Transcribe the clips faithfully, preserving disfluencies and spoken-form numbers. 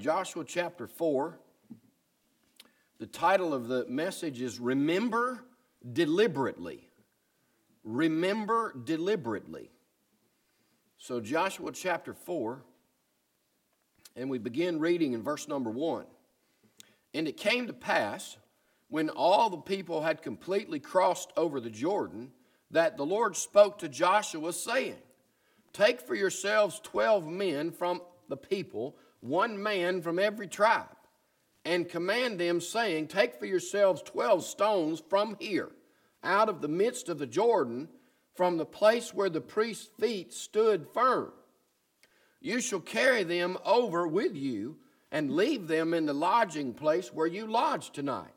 Joshua chapter four. The title of the message is Remember Deliberately. Remember Deliberately. So Joshua chapter four, and we begin reading in verse number one. And it came to pass, when all the people had completely crossed over the Jordan, that the Lord spoke to Joshua, saying, Take for yourselves twelve men from the people, one man from every tribe, and command them, saying, Take for yourselves twelve stones from here, out of the midst of the Jordan, from the place where the priest's feet stood firm. You shall carry them over with you, and leave them in the lodging place where you lodge tonight.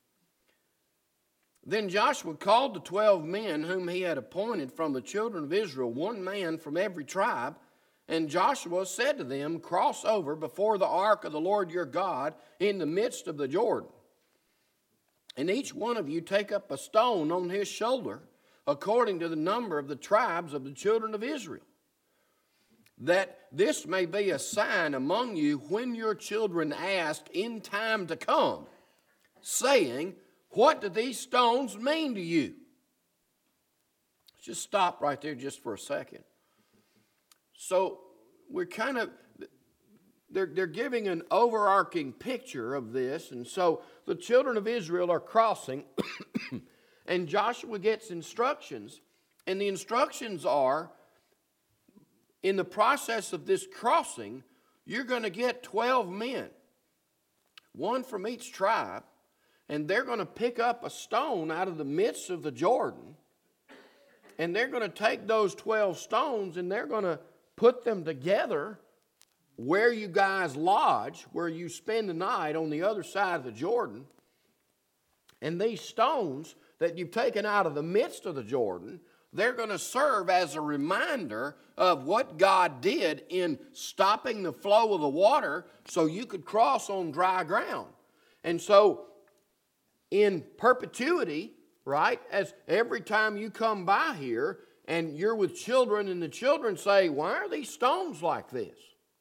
Then Joshua called the twelve men whom he had appointed from the children of Israel, one man from every tribe. And Joshua said to them, Cross over before the ark of the Lord your God in the midst of the Jordan. And each one of you take up a stone on his shoulder, according to the number of the tribes of the children of Israel, that this may be a sign among you when your children ask in time to come, saying, What do these stones mean to you? Let's just stop right there just for a second. So we're kind of, they're, they're giving an overarching picture of this. And so the children of Israel are crossing, and Joshua gets instructions. And the instructions are, in the process of this crossing, you're going to get twelve men, one from each tribe, and they're going to pick up a stone out of the midst of the Jordan, and they're going to take those twelve stones and they're going to put them together where you guys lodge, where you spend the night on the other side of the Jordan. And these stones that you've taken out of the midst of the Jordan, they're going to serve as a reminder of what God did in stopping the flow of the water so you could cross on dry ground. And so in perpetuity, right, as every time you come by here and you're with children and the children say, Why are these stones like this?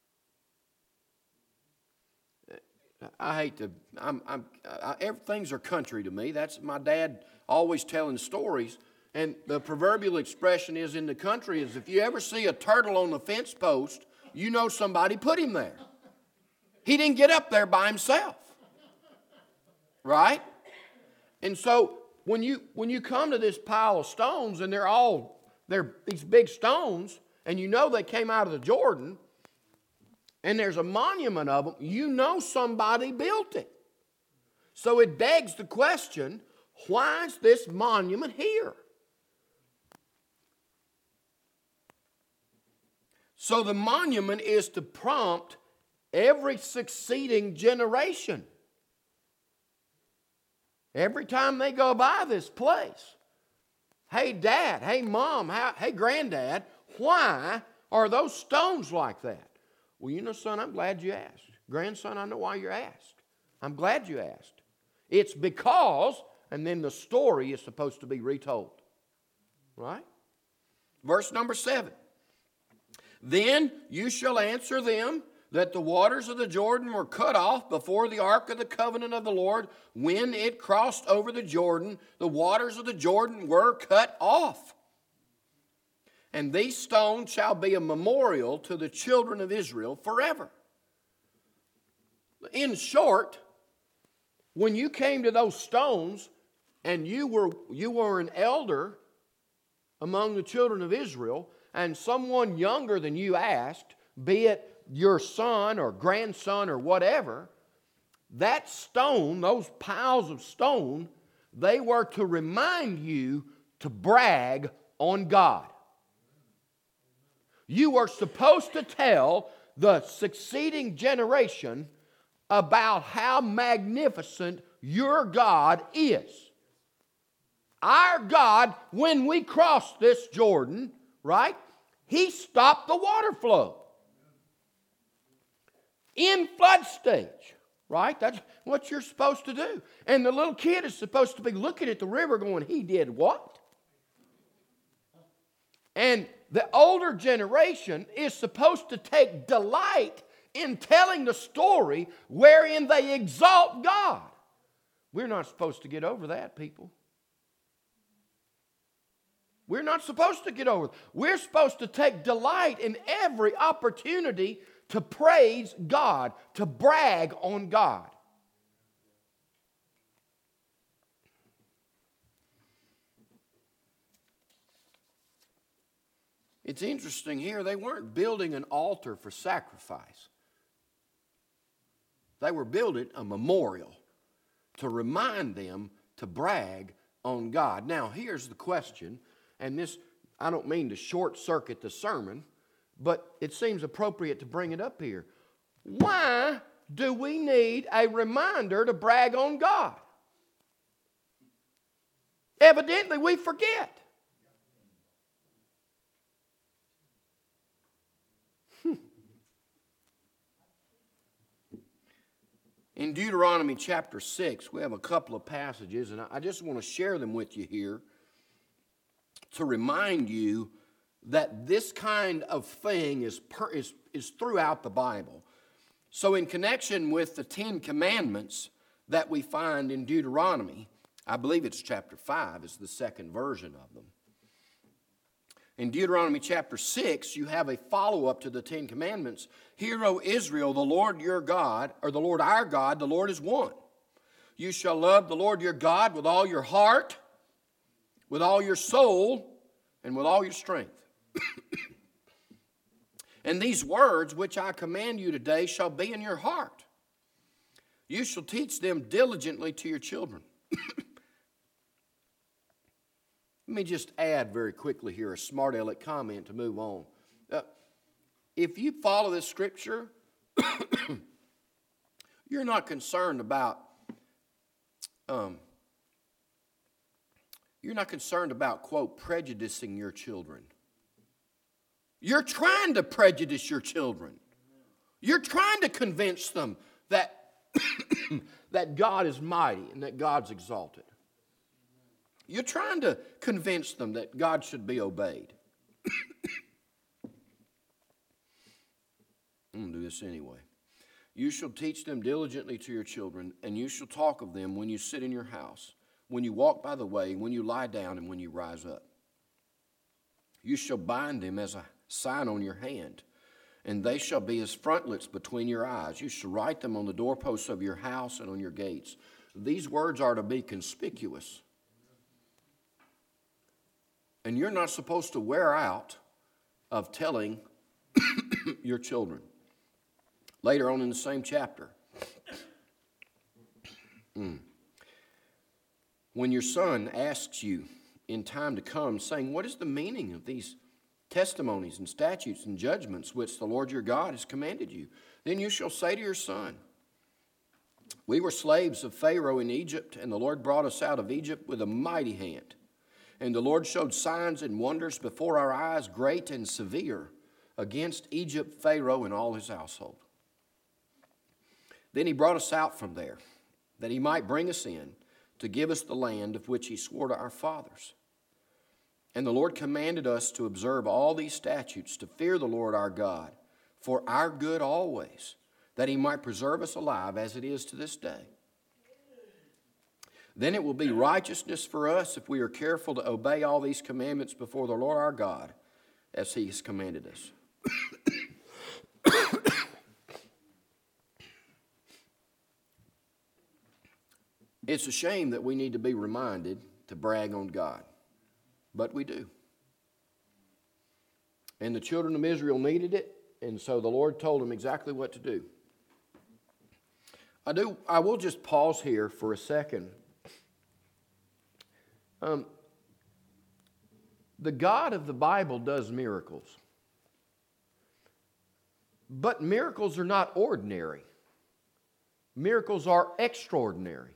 I hate to, I'm, I'm, I, everything's are country to me. That's my dad always telling stories. And the proverbial expression is in the country is if you ever see a turtle on the fence post, you know somebody put him there. He didn't get up there by himself. Right? And so when you when you come to this pile of stones and they're all, they're these big stones, and you know they came out of the Jordan, and there's a monument of them, you know somebody built it. So it begs the question, why is this monument here? So the monument is to prompt every succeeding generation. Every time they go by this place, hey dad, hey mom, hey granddad, why are those stones like that? Well, you know, son, I'm glad you asked. Grandson, I know why you asked. I'm glad you asked. It's because, and then the story is supposed to be retold. Right? Verse number seven. Then you shall answer them that the waters of the Jordan were cut off before the ark of the covenant of the Lord. When it crossed over the Jordan, the waters of the Jordan were cut off. And these stones shall be a memorial to the children of Israel forever. In short, when you came to those stones and you were, you were an elder among the children of Israel, and someone younger than you asked, be it your son or grandson or whatever, that stone, those piles of stone, they were to remind you to brag on God. You were supposed to tell the succeeding generation about how magnificent your God is. Our God, when we crossed this Jordan, right, He stopped the water flow. In flood stage, right? That's what you're supposed to do. And the little kid is supposed to be looking at the river going, He did what? And the older generation is supposed to take delight in telling the story wherein they exalt God. We're not supposed to get over that, people. We're not supposed to get over it. We're supposed to take delight in every opportunity to praise God, to brag on God. It's interesting here, they weren't building an altar for sacrifice. They were building a memorial to remind them to brag on God. Now, here's the question, and this, I don't mean to short circuit the sermon, but it seems appropriate to bring it up here. Why do we need a reminder to brag on God? Evidently, we forget. In Deuteronomy chapter six, we have a couple of passages, and I just want to share them with you here to remind you that this kind of thing is, per, is, is throughout the Bible. So in connection with the Ten Commandments that we find in Deuteronomy, I believe it's chapter five is the second version of them. In Deuteronomy chapter six, you have a follow-up to the Ten Commandments. Hear, O Israel, the Lord your God, or the Lord our God, the Lord is one. You shall love the Lord your God with all your heart, with all your soul, and with all your strength. And these words which I command you today shall be in your heart. You shall teach them diligently to your children. Let me just add very quickly here a smart aleck comment to move on. Uh, if you follow this scripture, you're not concerned about um, you're not concerned about, quote, prejudicing your children. You're trying to prejudice your children. You're trying to convince them that, that God is mighty and that God's exalted. You're trying to convince them that God should be obeyed. I'm going to do this anyway. You shall teach them diligently to your children, and you shall talk of them when you sit in your house, when you walk by the way, when you lie down, and when you rise up. You shall bind them as a sign on your hand, and they shall be as frontlets between your eyes. You shall write them on the doorposts of your house and on your gates. These words are to be conspicuous. And you're not supposed to wear out of telling your children. Later on in the same chapter, mm. when your son asks you in time to come, saying, what is the meaning of these testimonies and statutes and judgments which the Lord your God has commanded you? Then you shall say to your son, we were slaves of Pharaoh in Egypt, and the Lord brought us out of Egypt with a mighty hand. And the Lord showed signs and wonders before our eyes, great and severe, against Egypt, Pharaoh, and all his household. Then he brought us out from there, that he might bring us in, to give us the land of which he swore to our fathers. And the Lord commanded us to observe all these statutes, to fear the Lord our God, for our good always, that he might preserve us alive as it is to this day. Then it will be righteousness for us if we are careful to obey all these commandments before the Lord our God, as he has commanded us. It's a shame that we need to be reminded to brag on God, but we do. And the children of Israel needed it, and so the Lord told them exactly what to do. I do. I will just pause here for a second. Um, the God of the Bible does miracles. But miracles are not ordinary. Miracles are extraordinary.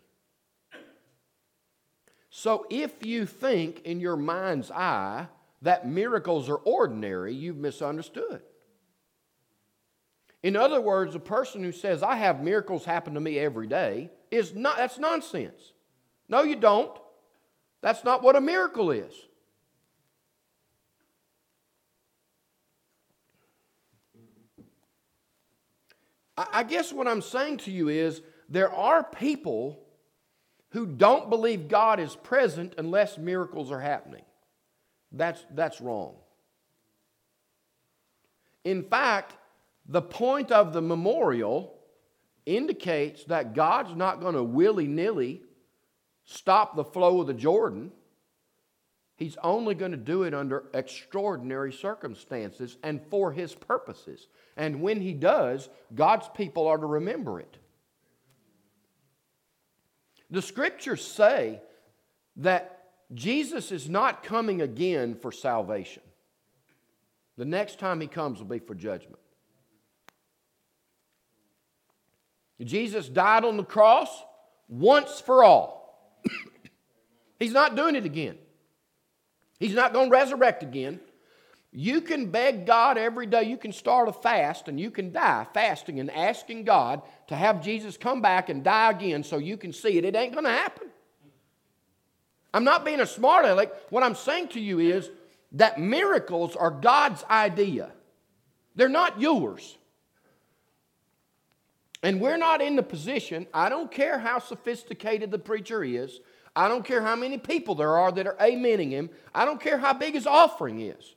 So if you think in your mind's eye that miracles are ordinary, you've misunderstood. In other words, a person who says, I have miracles happen to me every day, is not, that's nonsense. No, you don't. That's not what a miracle is. I, I guess what I'm saying to you is there are people who don't believe God is present unless miracles are happening. That's, that's wrong. In fact, the point of the memorial indicates that God's not going to willy-nilly stop the flow of the Jordan. He's only going to do it under extraordinary circumstances and for His purposes. And when He does, God's people are to remember it. The Scriptures say that Jesus is not coming again for salvation. The next time He comes will be for judgment. Jesus died on the cross once for all. He's not doing it again. He's not going to resurrect again. You can beg God every day. You can start a fast and you can die fasting and asking God to have Jesus come back and die again so you can see it. It ain't going to happen. I'm not being a smart aleck. What I'm saying to you is that miracles are God's idea. They're not yours. And we're not in the position, I don't care how sophisticated the preacher is, I don't care how many people there are that are amening him, I don't care how big his offering is.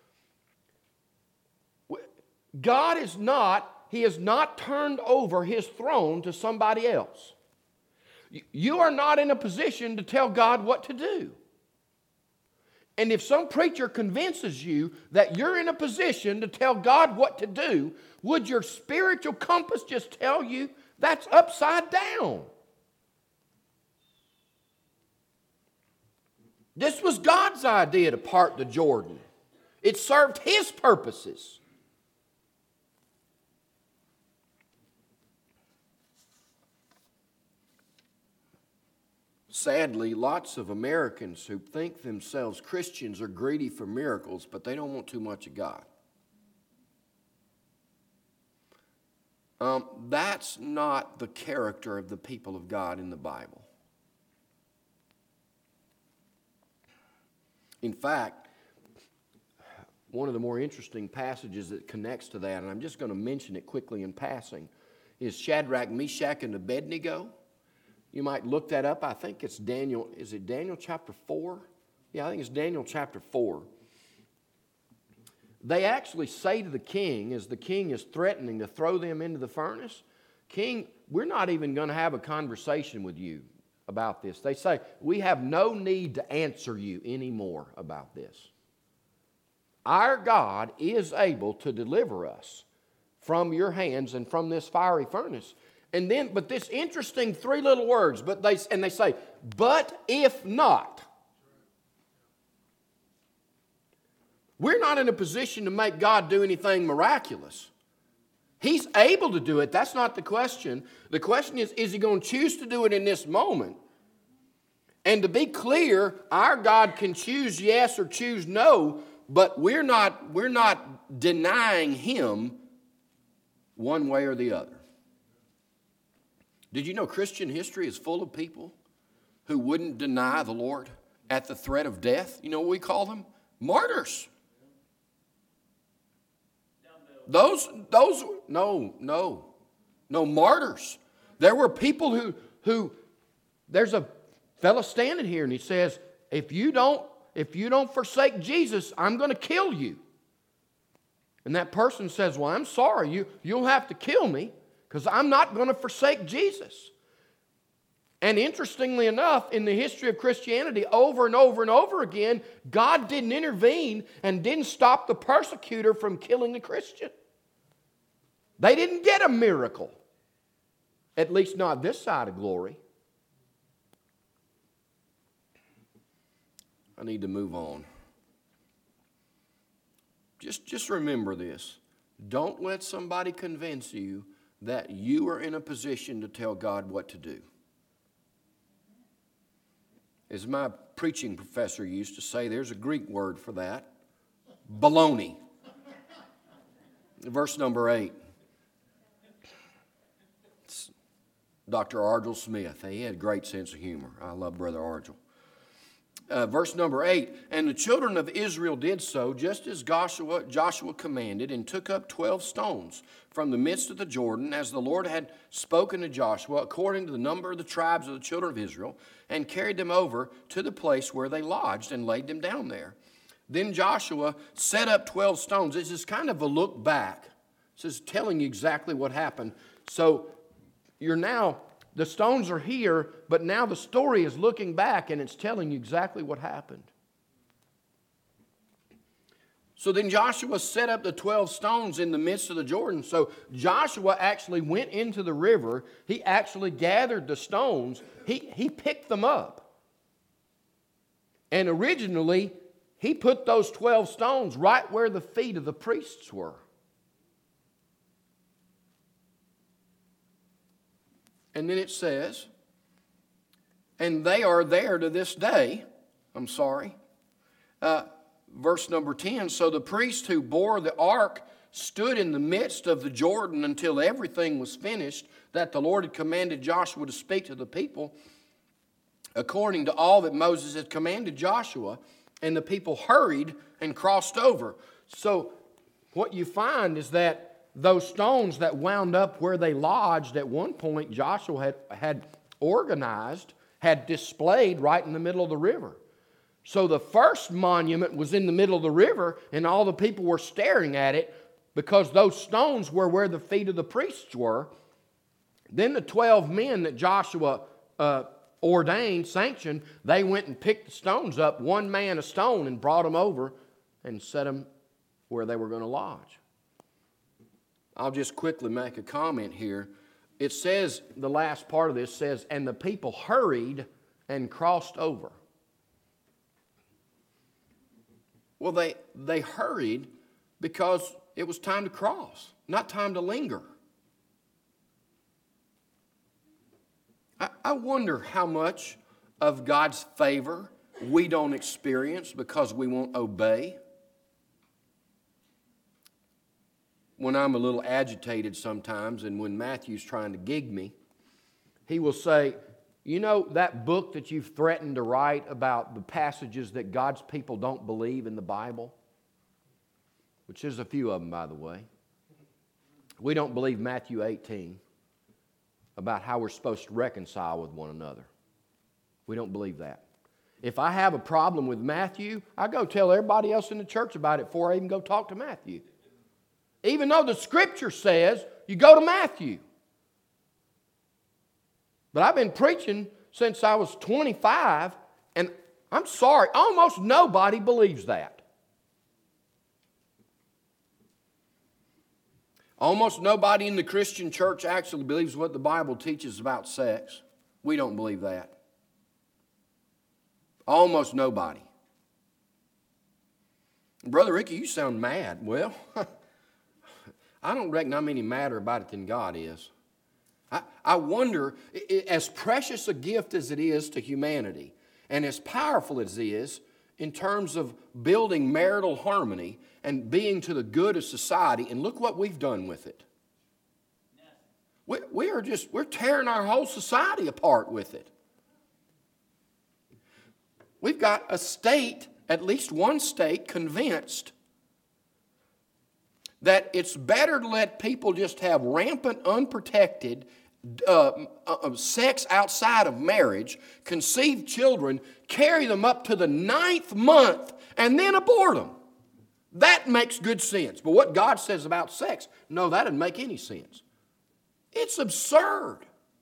God is not, He has not turned over His throne to somebody else. You are not in a position to tell God what to do. And if some preacher convinces you that you're in a position to tell God what to do, would your spiritual compass just tell you that's upside down? This was God's idea to part the Jordan. It served His purposes. Sadly, lots of Americans who think themselves Christians are greedy for miracles, but they don't want too much of God. Um, that's not the character of the people of God in the Bible. In fact, one of the more interesting passages that connects to that, and I'm just going to mention it quickly in passing, is Shadrach, Meshach, and Abednego. You might look that up. I think it's Daniel. Is it Daniel chapter four? Yeah, I think it's Daniel chapter four. They actually say to the king, as the king is threatening to throw them into the furnace, King, we're not even going to have a conversation with you about this. They say, we have no need to answer you anymore about this. Our God is able to deliver us from your hands and from this fiery furnace. And then, but this interesting three little words, but they and they say, but if not. We're not in a position to make God do anything miraculous. He's able to do it. That's not the question. The question is, is He going to choose to do it in this moment? And to be clear, our God can choose yes or choose no, but we're not, we're not denying Him one way or the other. Did you know Christian history is full of people who wouldn't deny the Lord at the threat of death? You know what we call them? Martyrs. Those, those, no, no, no, martyrs. There were people who, who, there's a fellow standing here and he says, if you don't, if you don't forsake Jesus, I'm going to kill you. And that person says, well, I'm sorry, you, you'll have to kill me, because I'm not going to forsake Jesus. And interestingly enough, in the history of Christianity, over and over and over again, God didn't intervene and didn't stop the persecutor from killing the Christian. They didn't get a miracle. At least not this side of glory. I need to move on. Just, just remember this. Don't let somebody convince you that you are in a position to tell God what to do. As my preaching professor used to say, there's a Greek word for that. Baloney. Verse number eight. It's Doctor Argel Smith. He had a great sense of humor. I love Brother Argel. Uh, verse number eight, and the children of Israel did so, just as Joshua, Joshua commanded, and took up twelve stones from the midst of the Jordan, as the Lord had spoken to Joshua, according to the number of the tribes of the children of Israel, and carried them over to the place where they lodged, and laid them down there. Then Joshua set up twelve stones. This is kind of a look back. This is telling you exactly what happened. So you're now... The stones are here, but now the story is looking back and it's telling you exactly what happened. So then Joshua set up the twelve stones in the midst of the Jordan. So Joshua actually went into the river. He actually gathered the stones. He, he picked them up. And originally, he put those twelve stones right where the feet of the priests were. And then it says, and they are there to this day. I'm sorry. Uh, verse number ten, so the priest who bore the ark stood in the midst of the Jordan until everything was finished that the Lord had commanded Joshua to speak to the people, according to all that Moses had commanded Joshua. And the people hurried and crossed over. So what you find is that those stones that wound up where they lodged at one point, Joshua had, had organized, had displayed right in the middle of the river. So the first monument was in the middle of the river, and all the people were staring at it because those stones were where the feet of the priests were. Then the twelve men that Joshua uh, ordained, sanctioned, they went and picked the stones up, one man a stone, and brought them over and set them where they were going to lodge. I'll just quickly make a comment here. It says, the last part of this says, and the people hurried and crossed over. Well, they, they hurried because it was time to cross, not time to linger. I, I wonder how much of God's favor we don't experience because we won't obey. When I'm a little agitated sometimes, and when Matthew's trying to gig me, he will say, you know that book that you've threatened to write about the passages that God's people don't believe in the Bible? Which is a few of them, by the way. We don't believe Matthew eighteen about how we're supposed to reconcile with one another. We don't believe that. If I have a problem with Matthew, I go tell everybody else in the church about it before I even go talk to Matthew. Even though the Scripture says you go to Matthew. But I've been preaching since I was twenty-five, and I'm sorry, almost nobody believes that. Almost nobody in the Christian church actually believes what the Bible teaches about sex. We don't believe that. Almost nobody. Brother Ricky, you sound mad. Well, I don't reckon I'm any madder about it than God is. I, I wonder, as precious a gift as it is to humanity, and as powerful as it is in terms of building marital harmony and being to the good of society, and look what we've done with it. We, we are just, we're tearing our whole society apart with it. We've got a state, at least one state, convinced that it's better to let people just have rampant, unprotected uh, uh, sex outside of marriage, conceive children, carry them up to the ninth month, and then abort them. That makes good sense. But what God says about sex, no, that doesn't make any sense. It's absurd.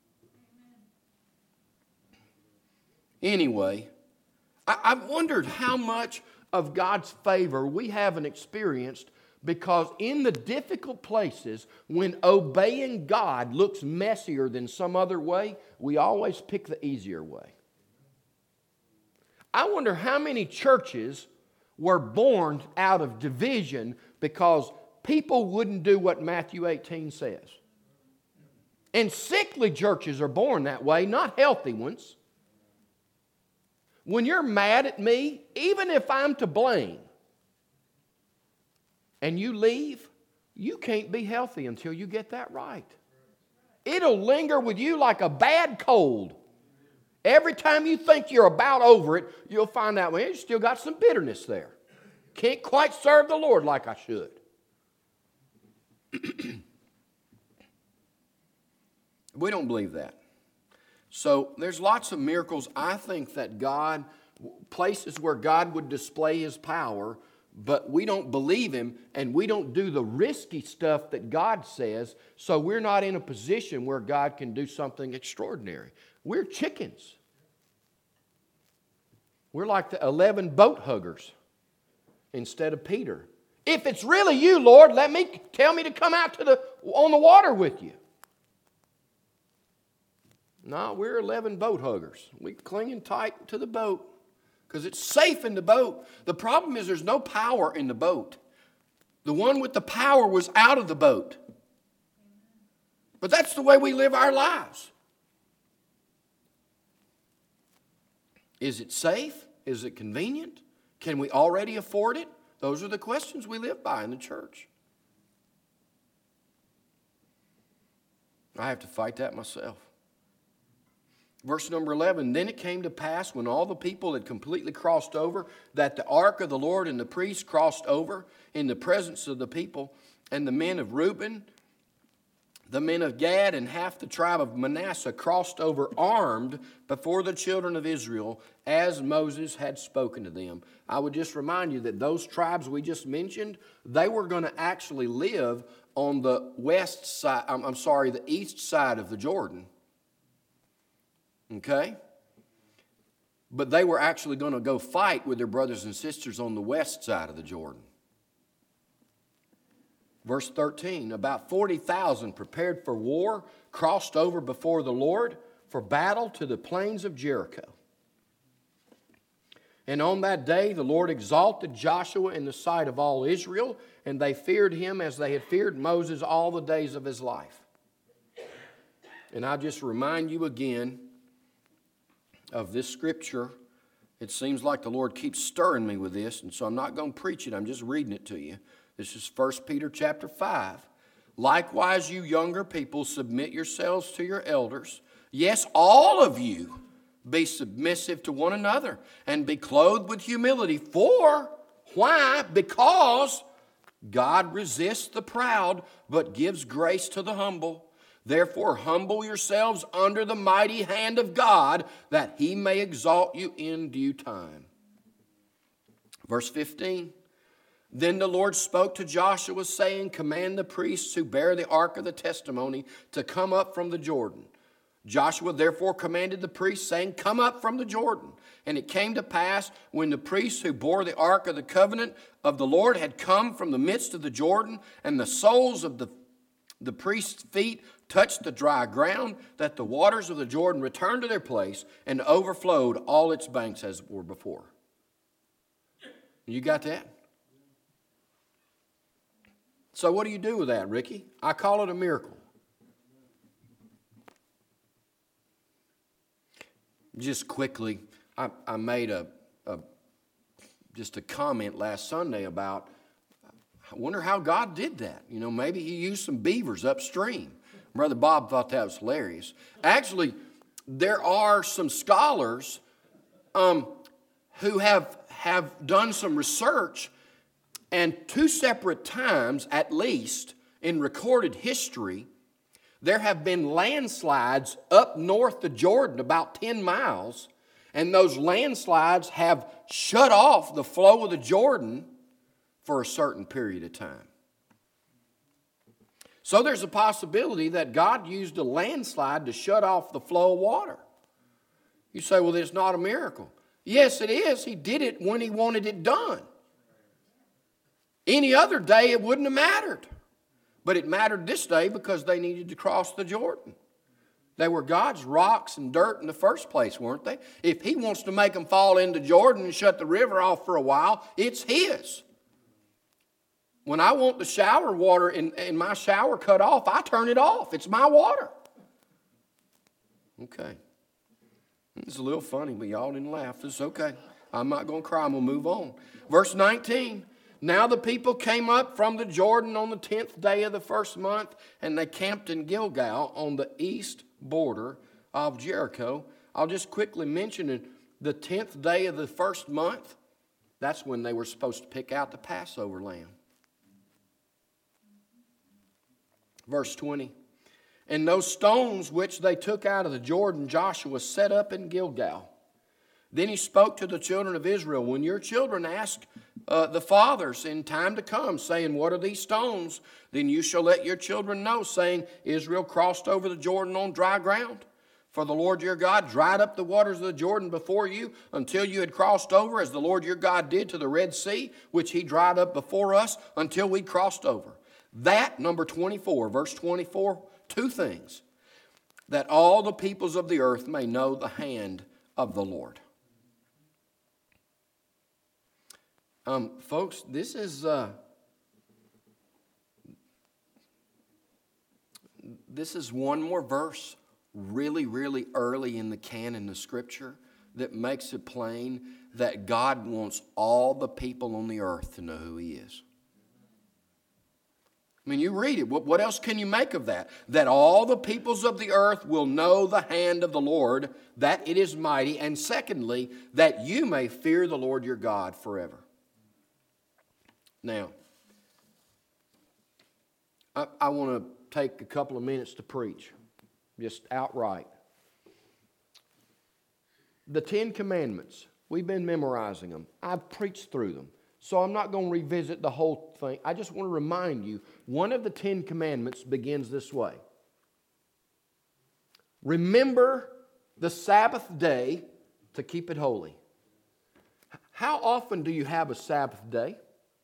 Anyway, I, I've wondered how much of God's favor we haven't experienced, because in the difficult places, when obeying God looks messier than some other way, we always pick the easier way. I wonder how many churches were born out of division because people wouldn't do what Matthew eighteen says. And sickly churches are born that way, not healthy ones. When you're mad at me, even if I'm to blame, and you leave, you can't be healthy until you get that right. It'll linger with you like a bad cold. Every time you think you're about over it, you'll find out, well, you still got some bitterness there. Can't quite serve the Lord like I should. We don't believe that. So there's lots of miracles. I think that God, places where God would display His power, but we don't believe Him and we don't do the risky stuff that God says, so we're not in a position where God can do something extraordinary. We're chickens. We're like the eleven boat huggers instead of Peter. If it's really you, Lord, let me tell me to come out to the on the water with you. No, we're eleven boat huggers. We're clinging tight to the boat because it's safe in the boat. The problem is there's no power in the boat. The one with the power was out of the boat. But that's the way we live our lives. Is it safe? Is it convenient? Can we already afford it? Those are the questions we live by in the church. I have to fight that myself. Verse number eleven, then it came to pass when all the people had completely crossed over, that the ark of the Lord and the priests crossed over in the presence of the people, and the men of Reuben, the men of Gad, and half the tribe of Manasseh crossed over armed before the children of Israel, as Moses had spoken to them. I would just remind you that those tribes we just mentioned, they were going to actually live on the west side, I'm, I'm sorry, the east side of the Jordan. Okay? But they were actually going to go fight with their brothers and sisters on the west side of the Jordan. Verse thirteen, about forty thousand prepared for war crossed over before the Lord for battle to the plains of Jericho. And on that day the Lord exalted Joshua in the sight of all Israel, and they feared him as they had feared Moses all the days of his life. And I just remind you again of this scripture. It seems like the Lord keeps stirring me with this, and so I'm not going to preach it. I'm just reading it to you. This is First Peter chapter five. Likewise, you younger people, submit yourselves to your elders. Yes, all of you be submissive to one another and be clothed with humility. For, why? Because God resists the proud, but gives grace to the humble. Therefore, humble yourselves under the mighty hand of God, that He may exalt you in due time. Verse fifteen. Then the Lord spoke to Joshua, saying, command the priests who bear the ark of the testimony to come up from the Jordan. Joshua therefore commanded the priests, saying, come up from the Jordan. And it came to pass, when the priests who bore the ark of the covenant of the Lord had come from the midst of the Jordan, and the soles of the, the priests' feet touched the dry ground, that the waters of the Jordan returned to their place and overflowed all its banks as were before. You got that? So what do you do with that, Ricky? I call it a miracle. Just quickly, I, I made a, a just a comment last Sunday about, I wonder how God did that. You know, maybe He used some beavers upstream. Brother Bob thought that was hilarious. Actually, there are some scholars um, who have, have done some research, and two separate times, at least, in recorded history, there have been landslides up north of Jordan, about ten miles, and those landslides have shut off the flow of the Jordan for a certain period of time. So there's a possibility that God used a landslide to shut off the flow of water. You say, well, it's not a miracle. Yes, it is. He did it when He wanted it done. Any other day it wouldn't have mattered. But it mattered this day because they needed to cross the Jordan. They were God's rocks and dirt in the first place, weren't they? If He wants to make them fall into Jordan and shut the river off for a while, it's His. When I want the shower water in, in my shower cut off, I turn it off. It's my water. Okay. It's a little funny, but y'all didn't laugh. It's okay. I'm not going to cry. I'm going to move on. Verse nineteen. Now the people came up from the Jordan on the tenth day of the first month, and they camped in Gilgal on the east border of Jericho. I'll just quickly mention it. The tenth day of the first month, that's when they were supposed to pick out the Passover lamb. Verse twenty. And those stones which they took out of the Jordan, Joshua set up in Gilgal. Then he spoke to the children of Israel, when your children ask uh, the fathers in time to come, saying, what are these stones? Then you shall let your children know, saying, Israel crossed over the Jordan on dry ground. For the Lord your God dried up the waters of the Jordan before you until you had crossed over, as the Lord your God did to the Red Sea, which he dried up before us until we crossed over. That, number twenty-four, verse twenty-four, two things. That all the peoples of the earth may know the hand of the Lord. Um, folks, this is uh, this is one more verse really, really early in the canon of Scripture that makes it plain that God wants all the people on the earth to know who He is. I mean, you read it. What, what else can you make of that? That all the peoples of the earth will know the hand of the Lord, that it is mighty, and secondly, that you may fear the Lord your God forever. Now, I, I want to take a couple of minutes to preach, just outright. The Ten Commandments, we've been memorizing them. I've preached through them, so I'm not going to revisit the whole thing. I just want to remind you, one of the Ten Commandments begins this way. Remember the Sabbath day to keep it holy. How often do you have a Sabbath day?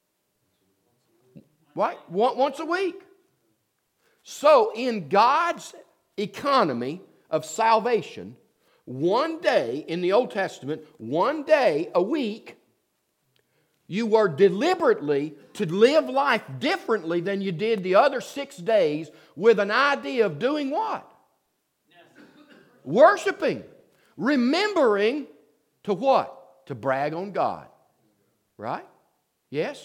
Right? Once a week. So in God's economy of salvation, one day in the Old Testament, one day a week, you were deliberately to live life differently than you did the other six days with an idea of doing what? Worshiping. Remembering to what? To brag on God. Right? Yes?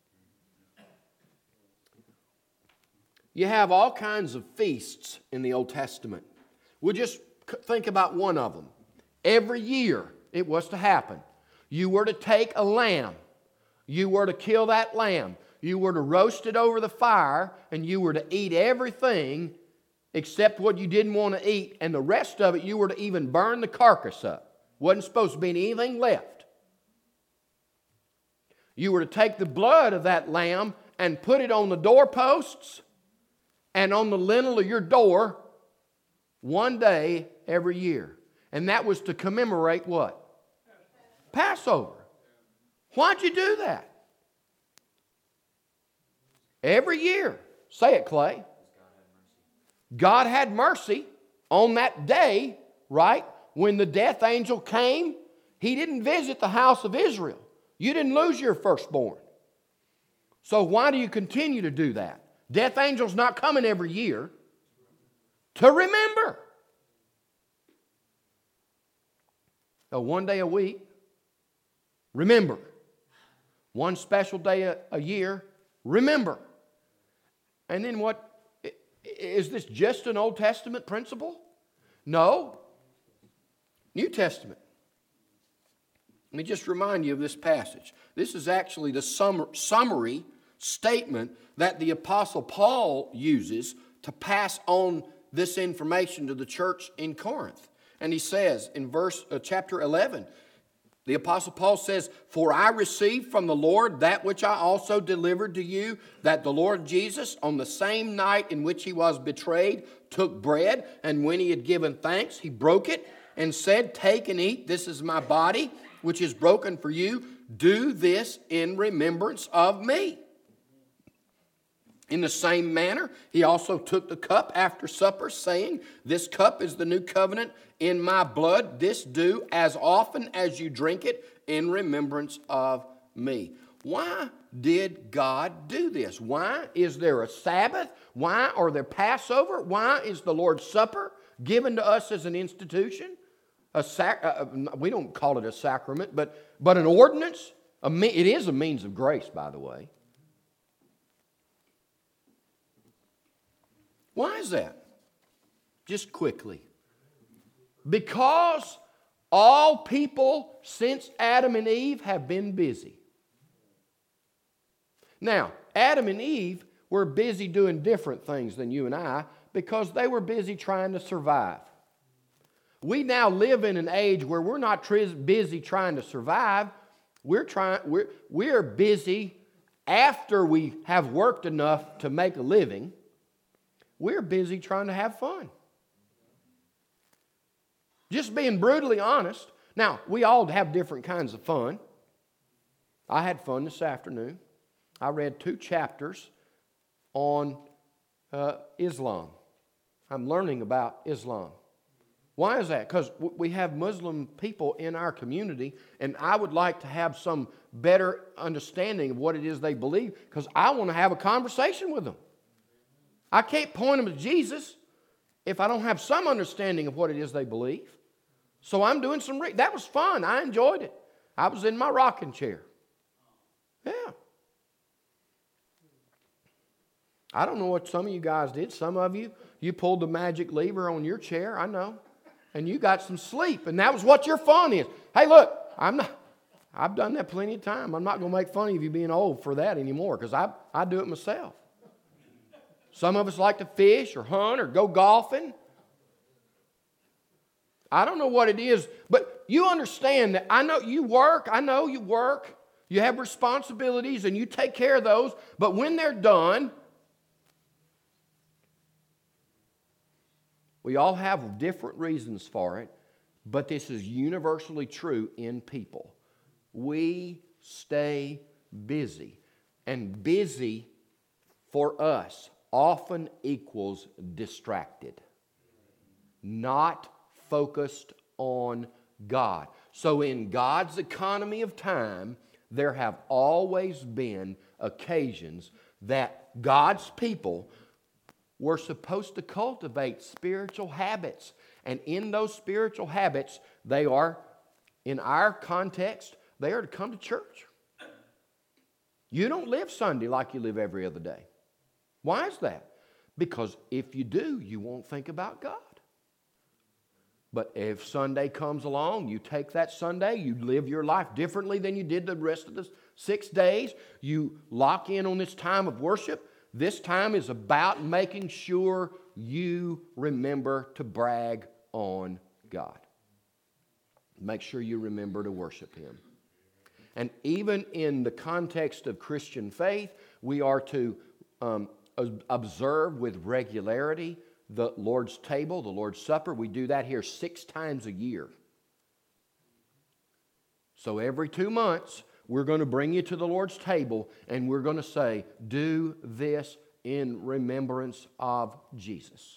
You have all kinds of feasts in the Old Testament. We'll just think about one of them. Every year it was to happen. You were to take a lamb. You were to kill that lamb. You were to roast it over the fire, and you were to eat everything except what you didn't want to eat, and the rest of it you were to even burn the carcass up. Wasn't supposed to be anything left. You were to take the blood of that lamb and put it on the doorposts and on the lintel of your door one day every year. And that was to commemorate what? Passover. Why'd you do that? Every year. Say it, Clay. God had mercy on that day, right? When the death angel came, He didn't visit the house of Israel. You didn't lose your firstborn. So why do you continue to do that? Death angel's not coming every year to remember. So one day a week, remember. One special day a, a year, remember. And then what? Is this just an Old Testament principle? No. New Testament. Let me just remind you of this passage. This is actually the sum, summary statement that the Apostle Paul uses to pass on this information to the church in Corinth. And he says in verse uh, chapter eleven, the Apostle Paul says, For I received from the Lord that which I also delivered to you, that the Lord Jesus, on the same night in which He was betrayed, took bread, and when He had given thanks, He broke it and said, Take and eat, this is my body, which is broken for you. Do this in remembrance of me. In the same manner, He also took the cup after supper, saying, This cup is the new covenant in my blood. This do as often as you drink it in remembrance of me. Why did God do this? Why is there a Sabbath? Why are there Passover? Why is the Lord's Supper given to us as an institution? A sac- uh, we don't call it a sacrament, but, but an ordinance. A me- it is a means of grace, by the way. Why is that? Just quickly. Because all people since Adam and Eve have been busy. Now, Adam and Eve were busy doing different things than you and I because they were busy trying to survive. We now live in an age where we're not tr- busy trying to survive. We're trying. We're we're busy after we have worked enough to make a living. We're busy trying to have fun. Just being brutally honest. Now, we all have different kinds of fun. I had fun this afternoon. I read two chapters on uh, Islam. I'm learning about Islam. Why is that? Because we have Muslim people in our community, and I would like to have some better understanding of what it is they believe, because I want to have a conversation with them. I can't point them to Jesus if I don't have some understanding of what it is they believe. So I'm doing some re- that was fun. I enjoyed it. I was in my rocking chair. Yeah. I don't know what some of you guys did. Some of you, you pulled the magic lever on your chair, I know. And you got some sleep, and that was what your fun is. Hey, look, I'm not, I've done that plenty of time. I'm not going to make fun of you being old for that anymore, because I, I do it myself. Some of us like to fish or hunt or go golfing. I don't know what it is, but you understand that I know you work. I know you work. You have responsibilities, and you take care of those. But when they're done, we all have different reasons for it, but this is universally true in people. We stay busy, and busy for us often equals distracted, not focused on God. So in God's economy of time, there have always been occasions that God's people we're supposed to cultivate spiritual habits. And in those spiritual habits, they are, in our context, they are to come to church. You don't live Sunday like you live every other day. Why is that? Because if you do, you won't think about God. But if Sunday comes along, you take that Sunday, you live your life differently than you did the rest of the six days. You lock in on this time of worship. This time is about making sure you remember to brag on God. Make sure you remember to worship Him. And even in the context of Christian faith, we are to um, observe with regularity the Lord's table, the Lord's Supper. We do that here six times a year. So every two months, we're going to bring you to the Lord's table, and we're going to say, do this in remembrance of Jesus.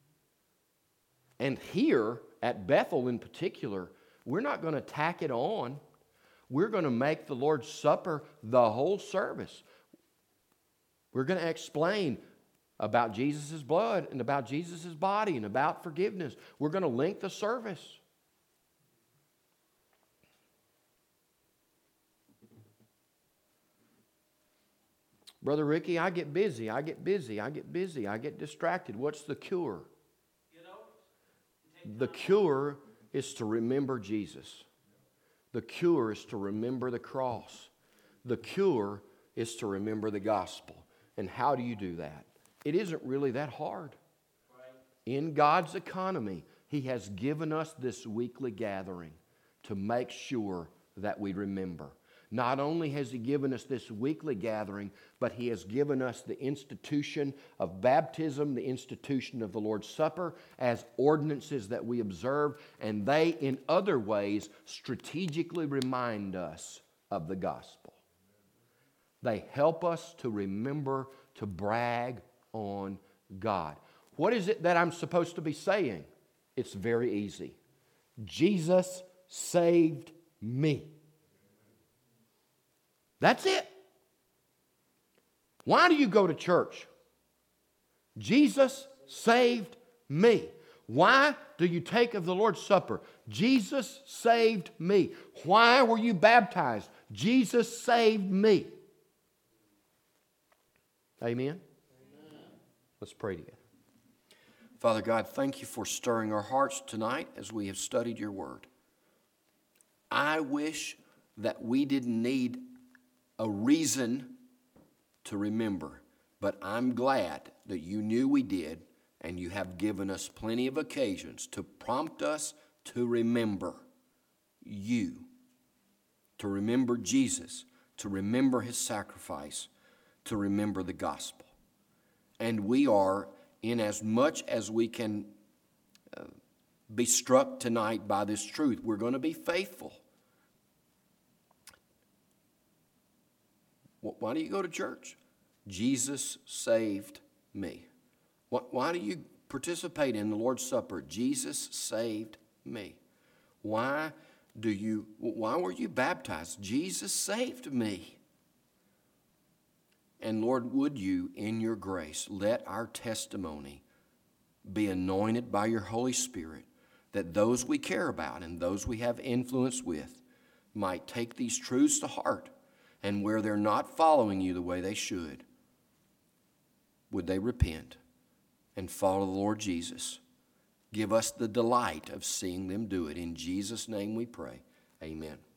And here at Bethel in particular, we're not going to tack it on. We're going to make the Lord's Supper the whole service. We're going to explain about Jesus' blood and about Jesus' body and about forgiveness. We're going to link the service. Brother Ricky, I get busy, I get busy, I get busy, I get distracted. What's the cure? You know, the cure is to remember Jesus. The cure is to remember the cross. The cure is to remember the gospel. And how do you do that? It isn't really that hard. In God's economy, He has given us this weekly gathering to make sure that we remember. Not only has He given us this weekly gathering, but He has given us the institution of baptism, the institution of the Lord's Supper as ordinances that we observe, and they, in other ways, strategically remind us of the gospel. They help us to remember to brag on God. What is it that I'm supposed to be saying? It's very easy. Jesus saved me. That's it. Why do you go to church? Jesus saved me. Why do you take of the Lord's Supper? Jesus saved me. Why were you baptized? Jesus saved me. Amen? Amen. Let's pray together. Father God, thank you for stirring our hearts tonight as we have studied your word. I wish that we didn't need a reason to remember, but I'm glad that you knew we did, and you have given us plenty of occasions to prompt us to remember you, to remember Jesus, to remember his sacrifice, to remember the gospel. And we are, in as much as we can uh, be struck tonight by this truth, we're going to be faithful. Why do you go to church? Jesus saved me. Why do you participate in the Lord's Supper? Jesus saved me. Why do you, why were you baptized? Jesus saved me. And Lord, would you, in your grace, let our testimony be anointed by your Holy Spirit, that those we care about and those we have influence with might take these truths to heart, and where they're not following you the way they should, would they repent and follow the Lord Jesus. Give us the delight of seeing them do it. In Jesus' name we pray. Amen.